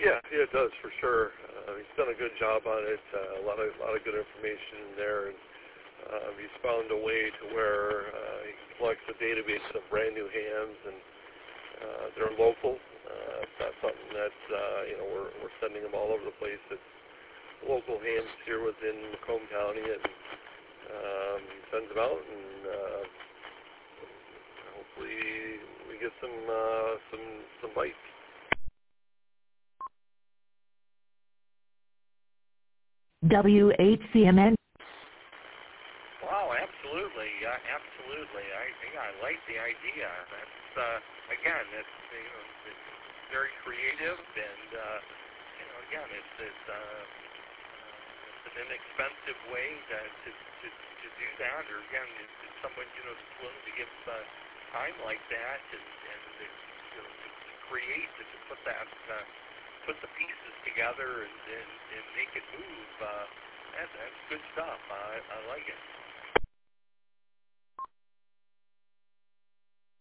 Yeah, it does for sure. He's done a good job on it. A lot of good information in there, and he's found a way to where he collects a database of brand new hams, and they're local. It's not something that's we're sending them all over the place. It's local hams here within Macomb County, and he sends them out, and hopefully we get some bites. WHCMN. Wow, absolutely, absolutely. I like the idea. That's again, it's very creative, and again, it's an inexpensive way to do that. Or again, if someone is willing to give time like that and to create and to put that. Put the pieces together and make it move. That's good stuff. I like it.